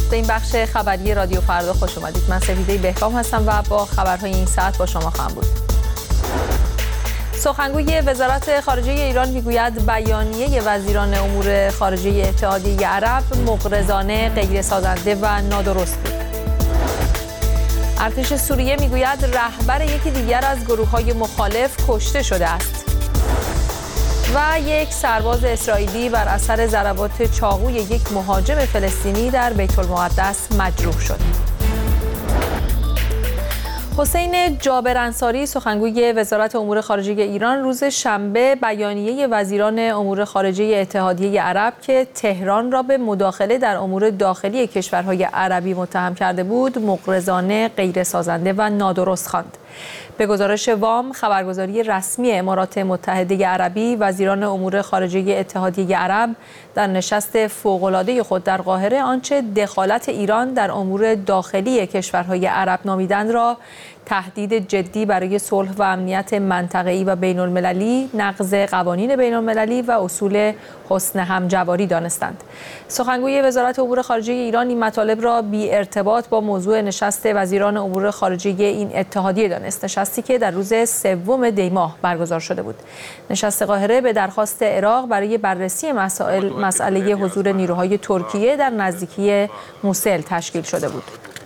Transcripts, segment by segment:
به این بخش خبری رادیو فردا خوش اومدید. من سپیده بهکام هستم و با خبرهای این ساعت با شما خواهم بود. سخنگوی وزارت خارجه ایران میگوید بیانیه وزیران امور خارجه اتحادیه عرب مغرضانه، غیر سازنده و نادرست بود. ارتش سوریه میگوید رهبر یکی دیگر از گروه‌های مخالف کشته شده است. و یک سرباز اسرائیلی بر اثر ضربات چاقوی یک مهاجم فلسطینی در بیت المقدس مجروح شد. حسین جابر انصاری سخنگوی وزارت امور خارجه ایران روز شنبه بیانیه وزیران امور خارجه اتحادیه عرب که تهران را به مداخله در امور داخلی کشورهای عربی متهم کرده بود مغرضانه، غیر سازنده و نادرست خواند. به گزارش وام خبرگزاری رسمی امارات متحده عربی، وزیران امور خارجه اتحادیه عرب در نشست فوق‌العاده خود در قاهره آنچه دخالت ایران در امور داخلی کشورهای عرب نامیدند را تهدید جدی برای صلح و امنیت منطقه‌ای و بین‌المللی، نقض قوانین بین‌المللی و اصول حسن همجواری دانستند. سخنگوی وزارت امور خارجه ایران این مطالب را بی ارتباط با موضوع نشست وزیران امور خارجه این اتحادیه دانست، نشستی که در روز 3 دی ماه برگزار شده بود. نشست قاهره به درخواست عراق برای بررسی مسئله حضور نیروهای ترکیه در نزدیکی موصل تشکیل شده بود.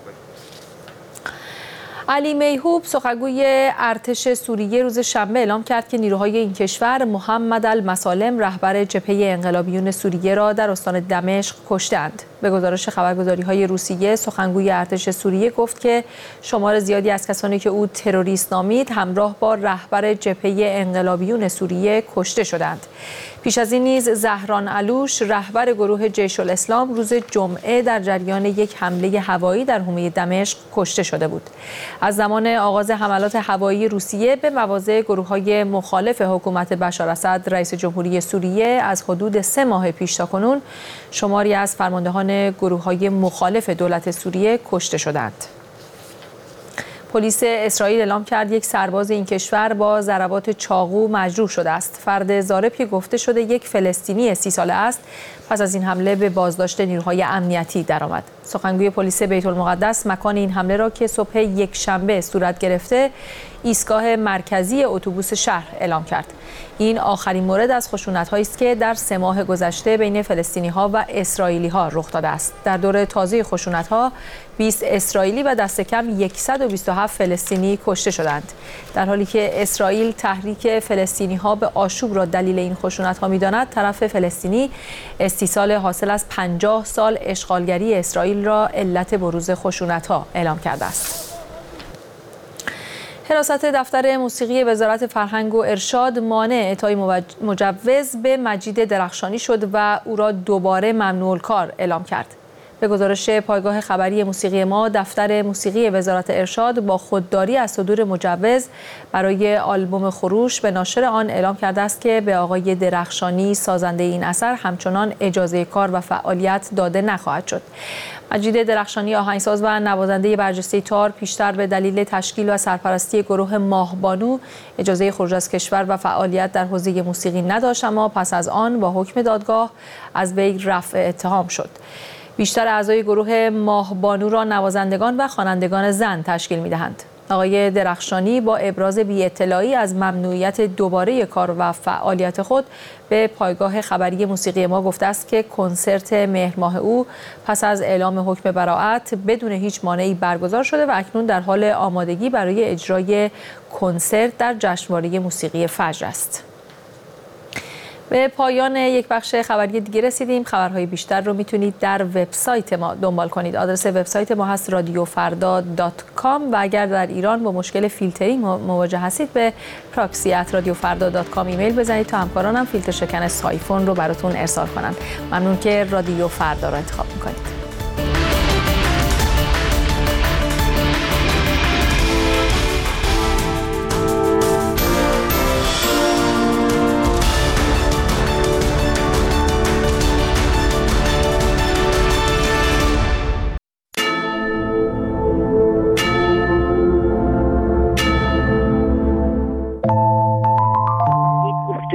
علی میهوب سخنگوی ارتش سوریه روز شنبه اعلام کرد که نیروهای این کشور محمد المسالم رهبر جبهه انقلابیون سوریه را در استان دمشق کشتند. به گزارش خبرگزاری‌های روسیه سخنگوی ارتش سوریه گفت که شمار زیادی از کسانی که او تروریست نامید همراه با رهبر جبهه انقلابیون سوریه کشته شدند. پیش از این نیز زهران علوش رهبر گروه جیش الاسلام روز جمعه در جریان یک حمله هوایی در حومه دمشق کشته شده بود. از زمان آغاز حملات هوایی روسیه به مواضع گروه‌های مخالف حکومت بشار اسد رئیس جمهوری سوریه از حدود 3 ماه پیش تاکنون شماری از فرماندهان گروه‌های مخالف دولت سوریه کشته شدند. پلیس اسرائیل اعلام کرد یک سرباز این کشور با ضربات چاقو مجروح شده است. فرد ضارب که گفته شده یک فلسطینی 30 ساله است، پس از این حمله به بازداشت نیروهای امنیتی درآمد. سخنگوی پلیس بیت المقدس مکان این حمله را که صبح یک شنبه صورت گرفته ایستگاه مرکزی اتوبوس شهر اعلام کرد. این آخرین مورد از خشونت‌هایی است که در 3 ماه گذشته بین فلسطینی‌ها و اسرائیلی‌ها رخ داده است. در دور تازه خشونت‌ها 20 اسرائیلی و دست کم 127 فلسطینی کشته شدند. در حالی که اسرائیل تحریک فلسطینی‌ها به آشوب را دلیل این خشونت‌ها می‌داند، طرف فلسطینی استیصال حاصل از 50 سال اشغالگری اسرائیل را علت بروز خشونت‌ها اعلام کرده است. حراست دفتر موسیقی وزارت فرهنگ و ارشاد مانع اعطای مجوز به مجید درخشانی شد و او را دوباره ممنوع الکار اعلام کرد. به گزارش پایگاه خبری موسیقی ما، دفتر موسیقی وزارت ارشاد با خودداری از صدور مجوز برای آلبوم خروش به ناشر آن اعلام کرده است که به آقای درخشانی سازنده این اثر همچنان اجازه کار و فعالیت داده نخواهد شد. مجید درخشانی آهنگساز و نوازنده برجسته تار پیشتر به دلیل تشکیل و سرپرستی گروه ماهبانو اجازه خروج از کشور و فعالیت در حوزه موسیقی نداشت، اما پس از آن با حکم دادگاه از وی رفع اتهام شد. بیشتر اعضای گروه ماهبانو را نوازندگان و خوانندگان زن تشکیل می‌دهند. آقای درخشانی با ابراز بی‌اطلاعی از ممنوعیت دوباره کار و فعالیت خود به پایگاه خبری موسیقی ما گفته است که کنسرت مهر ماه او پس از اعلام حکم براءت بدون هیچ مانعی برگزار شده و اکنون در حال آمادگی برای اجرای کنسرت در جشنواره موسیقی فجر است. به پایان یک بخش خبری دیگه رسیدیم. خبرهای بیشتر رو میتونید در وبسایت ما دنبال کنید. آدرس وبسایت ما هست radiofarda.com و اگر در ایران با مشکل فیلترینگ مواجه هستید به proxy@radiofarda.com ایمیل بزنید تا همکارانم فیلتر شکن سایفون رو براتون ارسال کنن. ممنون که رادیو فردا رو انتخاب میکنید.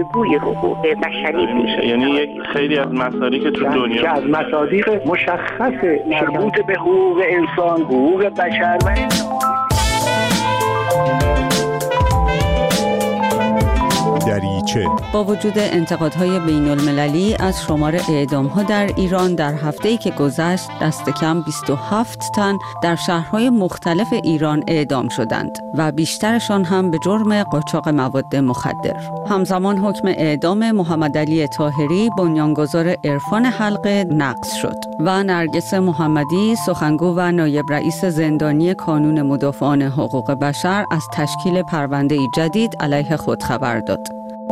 بازگوی حقوق بشری میشه. یعنی یک خیلی از مصادیق که تو دنیا از مصادیق مشخص مربوط به حقوق انسان، حقوق بشر و دریچه. با وجود انتقادهای بین المللی از شمار اعدام‌ها در ایران در هفته‌ای که گذشت دست کم 27 تن در شهرهای مختلف ایران اعدام شدند و بیشترشان هم به جرم قاچاق مواد مخدر. همزمان حکم اعدام محمدعلی طاهری بنیانگذار عرفان حلقه نقض شد و نرگس محمدی سخنگو و نایب رئیس زندانی کانون مدافعان حقوق بشر از تشکیل پرونده‌ای جدید علیه خود خبر داد.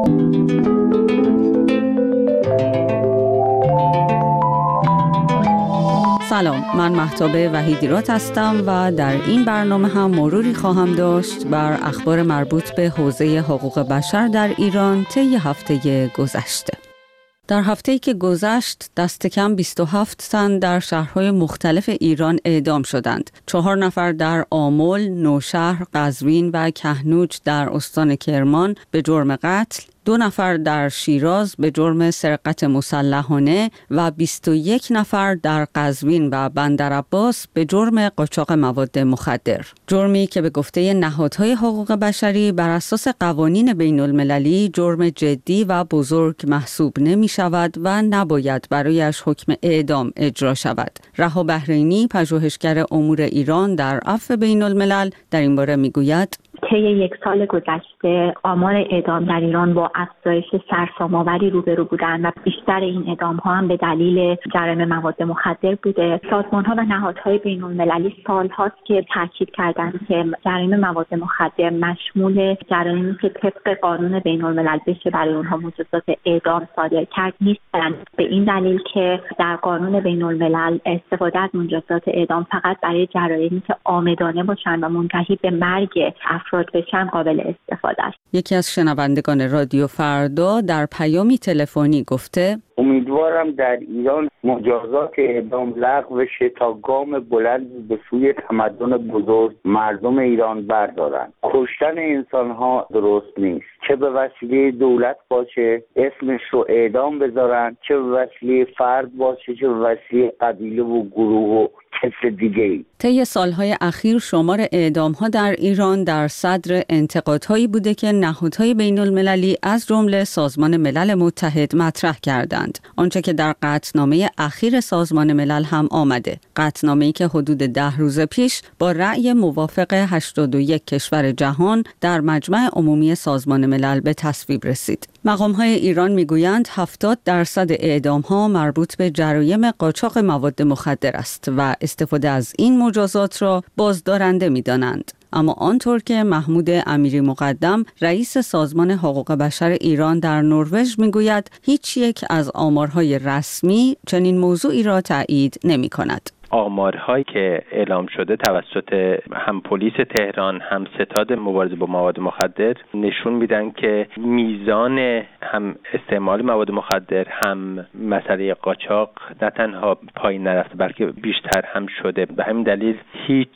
سلام، من مهتاب وحیدیرات هستم و در این برنامه هم مروری خواهم داشت بر اخبار مربوط به حوزه حقوق بشر در ایران طی هفته گذشته. در هفته‌ای که گذشت دست کم 27 تن در شهرهای مختلف ایران اعدام شدند. 4 نفر در آمل، نوشهر، قزوین و کهنوج در استان کرمان به جرم قتل، 2 نفر در شیراز به جرم سرقت مسلحانه و 21 نفر در قزوین و بندرعباس به جرم قاچاق مواد مخدر. جرمی که به گفته نهادهای حقوق بشری بر اساس قوانین بین المللی جرم جدی و بزرگ محسوب نمی شود و نباید برایش حکم اعدام اجرا شود. رها بحرینی، پژوهشگر امور ایران در عفو بین الملل، در این باره می گوید: طی یک سال گذشته آمار اعدام در ایران با افزایش سرسام‌آوری روبرو بودند و بیشتر این اعدام‌ها هم به دلیل جرایم مواد مخدر بوده. سازمان‌ها و نهادهای بین‌المللی سال‌هاست که تاکید کردند که جرایم مواد مخدر مشمول جرایمی که طبق قانون بین‌الملل بشه برای اونها مجازات اعدام صادر کرد نیستند. به این دلیل که در قانون بین‌الملل استفاده از مجازات اعدام فقط برای جرایمی که عامدانه باشند و منتهی به مرگ افراد بشن قابل استفاده است. یکی از شنوندگان رادیو فردا در پیامی تلفنی گفته: امیدوارم در ایران مجازات اعدام لغو بشه تا گام بلند به سوی تمدن بزرگ مردم ایران بردارن. کشتن انسان‌ها درست نیست، چه به وسیله دولت باشه اسمش رو اعدام بذارن، چه به وسیله فرد باشه، چه به وسیله قبیله و گروه و کس دیگه‌ای. طی سالهای اخیر شمار اعدام‌ها در ایران در صدر انتقادهایی بوده که نهادهای بین‌المللی از جمله سازمان ملل متحد مطرح کردند. آنچه که در قطعنامه اخیر سازمان ملل هم آمده. قطعنامه‌ای که حدود 10 روز پیش با رأی موافق 81 کشور جهان در مجمع عمومی سازمان ملل به تصویب رسید. مقام‌های ایران می‌گویند 70% اعدام‌ها مربوط به جرایم قاچاق مواد مخدر است و استفاده از این مجازات را بازدارنده می‌دانند. اما آنطور که محمود امیری مقدم رئیس سازمان حقوق بشر ایران در نروژ میگوید هیچ یک از آمارهای رسمی چنین موضوعی را تایید نمی‌کند. آمارهایی که اعلام شده توسط هم پلیس تهران هم ستاد مبارزه با مواد مخدر نشون میدن که میزان هم استعمال مواد مخدر هم مسئله قاچاق نه تنها پایین نرفته بلکه بیشتر هم شده. به همین دلیل هیچ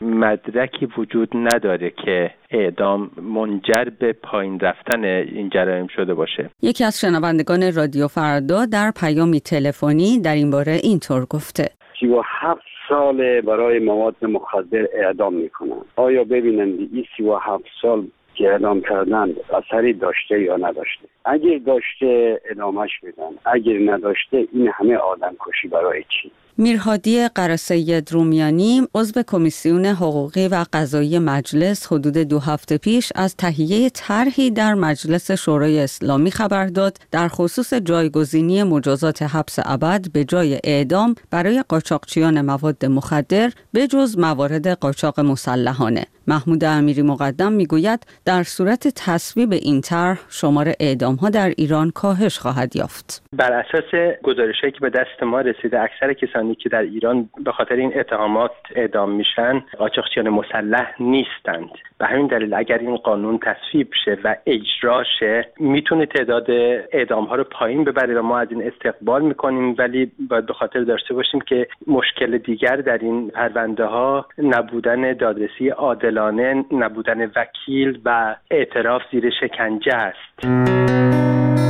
مدرکی وجود نداره که اعدام منجر به پایین رفتن این جرایم شده باشه. یکی از شنوندگان رادیو فردا در پیامی تلفنی در این باره اینطور گفته: 37 سال برای مواد مخدر اعدام میکنن. آیا ببینند این 37 سال که اعدام کردند اثری داشته یا نداشته؟ اگر داشته ادامهش بدن، اگر نداشته این همه آدم کشی برای چی؟ میرهادی قره‌سید رومیانی عضو کمیسیون حقوقی و قضایی مجلس حدود 2 هفته پیش از تهیه طرحی در مجلس شورای اسلامی خبر داد در خصوص جایگزینی مجازات حبس ابد به جای اعدام برای قاچاقچیان مواد مخدر به جز موارد قاچاق مسلحانه. محمود امیری مقدم میگوید در صورت تصویب این طرح شمار اعدام‌ها در ایران کاهش خواهد یافت. بر اساس گزارشی که به دست ما رسیده اکثر کسانی که در ایران به خاطر این اتهامات اعدام میشن قاچاقچیان مسلح نیستند. به همین دلیل اگر این قانون تصویب شه و اجرا شه میتونه تعداد اعدام‌ها رو پایین ببره و ما از این استقبال میکنیم، ولی باید به خاطر داشته باشیم که مشکل دیگر در این پرونده‌ها نبودن دادرسی عادلانه، نبودن وکیل و اعتراف زیر شکنجه است.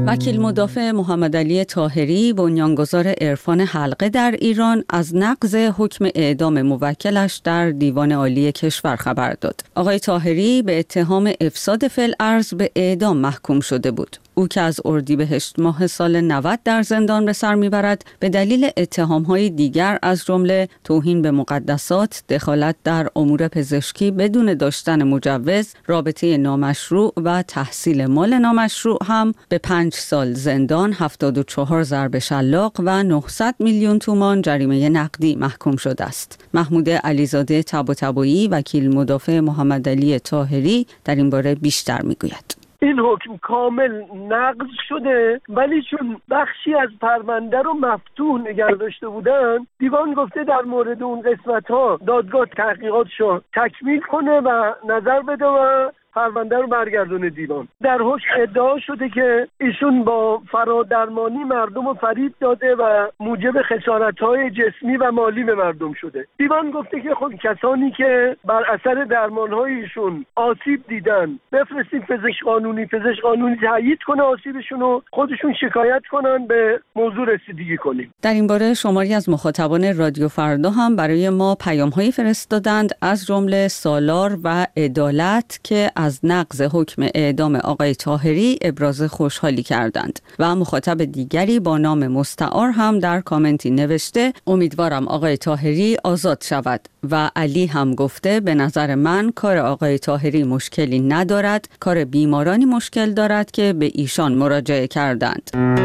وکیل مدافع محمد علی طاهری، بنیانگذار عرفان حلقه در ایران، از نقض حکم اعدام موکلش در دیوان عالی کشور خبر داد. آقای طاهری به اتهام افساد فی‌الارض به اعدام محکوم شده بود. او که از اردیبهشت ماه سال 90 در زندان به سر میبرد به دلیل اتهام‌های دیگر از جمله توهین به مقدسات، دخالت در امور پزشکی بدون داشتن مجوز، رابطه نامشروع و تحصیل مال نامشروع هم به 5 سال زندان، 74 ضرب شلاق و 900 میلیون تومان جریمه نقدی محکوم شده است. محمود علیزاده طباطبایی، وکیل مدافع محمد علی طاهری، در این باره بیشتر میگوید. این حکم کامل نقض شده، ولی چون بخشی از پرونده رو مفتوح نگه داشته بودن، دیوان گفته در مورد اون قسمت‌ها دادگاه تحقیقاتشو تکمیل کنه و نظر بده و پرونده رو برگردونه دیوان. در حکم ادعا شده که ایشون با فرادرمانی مردم رو فریب داده و موجب خسارت‌های جسمی و مالی به مردم شده. دیوان گفته که خود کسانی که بر اثر درمان‌های ایشون آسیب دیدن بفرستید پزشک قانونی تایید کنه آسیبشون رو، خودشون شکایت کنن، به موضوع رسیدگی کنیم. در این باره شماری از مخاطبان رادیو فردا هم برای ما پیام‌هایی فرستادند، از جمله سالار و عدالت که از نقض حکم اعدام آقای طاهری ابراز خوشحالی کردند و مخاطب دیگری با نام مستعار هم در کامنتی نوشته امیدوارم آقای طاهری آزاد شود و علی هم گفته به نظر من کار آقای طاهری مشکلی ندارد، کار بیمارانی مشکل دارد که به ایشان مراجعه کردند.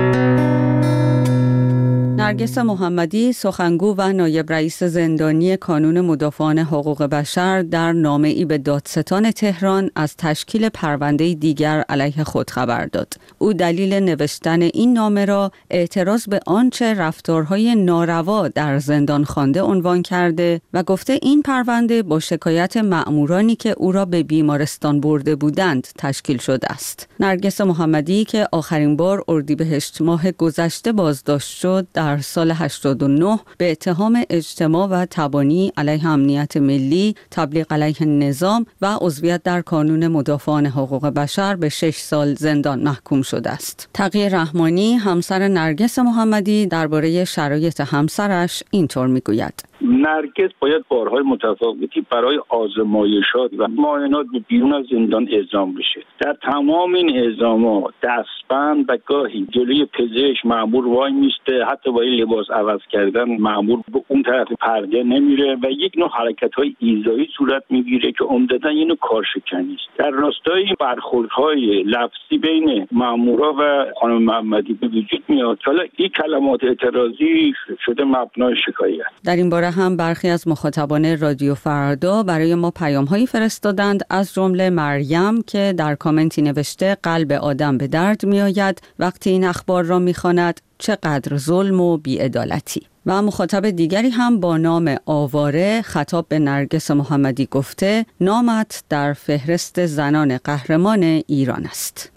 نرگس محمدی، سخنگو و نایب رئیس زندانی کانون مدافعان حقوق بشر، در نامه‌ای به دادستان تهران از تشکیل پرونده دیگر علیه خود خبر داد. او دلیل نوشتن این نامه را اعتراض به آنچه رفتارهای ناروا در زندان خوانده عنوان کرده و گفته این پرونده با شکایت مأمورانی که او را به بیمارستان برده بودند تشکیل شده است. نرگس محمدی که آخرین بار اردیبهشت ماه گذشته بازداشت شد، در سال 89 به اتهام اجتماع و تبانی علیه امنیت ملی، تبلیغ علیه نظام و عضویت در کانون مدافعان حقوق بشر به 6 سال زندان محکوم شده است. تقی رحمانی، همسر نرگس محمدی، درباره شرایط همسرش اینطور میگوید: نرگس باید بارهای متفاوتی برای آزمایشات و معاینات به بیرون از زندان اعزام بشه. در تمام این اعزامات دستبند و گاهی جلوی پزشک مأمور وای میسته، حتی با لباس عوض کردن مأمور به اون طرف پرده نمیره و یک نوع حرکت‌های ایذایی صورت میگیره که عمدتاً یه نوع کارشکنی است. در راستای برخوردهای لفظی بین مأمورا و خانم محمدی به وجود میاد. حالا این کلمات اعتراضی شده مبنای شکایت. در این باره هم برخی از مخاطبان رادیو فردا برای ما پیام‌هایی فرستادند، از جمله مریم که در کامنتی نوشته قلب آدم به درد میآید وقتی این اخبار را میخواند، چقدر ظلم و بی‌عدالتی. و مخاطب دیگری هم با نام آواره خطاب به نرگس محمدی گفته نامت در فهرست زنان قهرمان ایران است.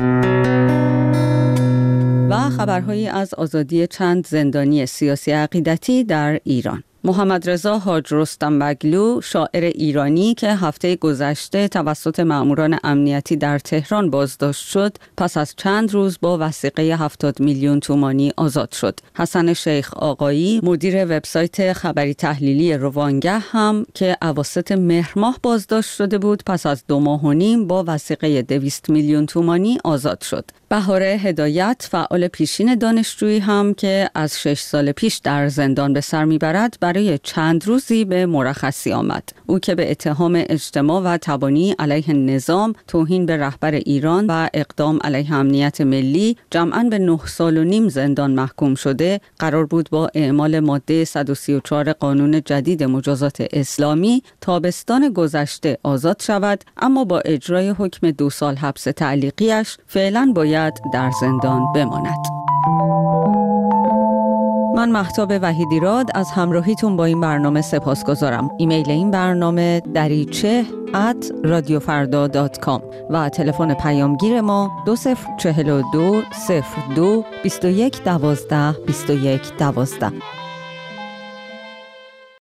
و خبرهایی از آزادی چند زندانی سیاسی عقیدتی در ایران. محمد رضا حاج رستمبگلو، شاعر ایرانی که هفته گذشته توسط مأموران امنیتی در تهران بازداشت شد، پس از چند روز با وثیقه 70 میلیون تومانی آزاد شد. حسن شیخ آقایی، مدیر وبسایت خبری تحلیلی روانگه هم که اواسط مهر ماه بازداشت شده بود، پس از 2 ماه و نیم با وثیقه 200 میلیون تومانی آزاد شد. بهاره هدایت، فعال پیشین دانشجویی هم که از 6 سال پیش در زندان به سر میبرد، برای چند روزی به مرخصی آمد. او که به اتهام اجتماع و تبانی علیه نظام، توهین به رهبر ایران و اقدام علیه امنیت ملی جمعاً به 9 سال و نیم زندان محکوم شده، قرار بود با اعمال ماده 134 قانون جدید مجازات اسلامی تابستان گذشته آزاد شود، اما با اجرای حکم 2 سال حبس تعلیقیش فعلاً باید در زندان بماند. من مهتاب وحیدیراد از همراهیتون با این برنامه سپاسگزارم. ایمیل این برنامه dariche@radiofarda.com و تلفن پیامگیر ما 2042 02 21 12 21 12.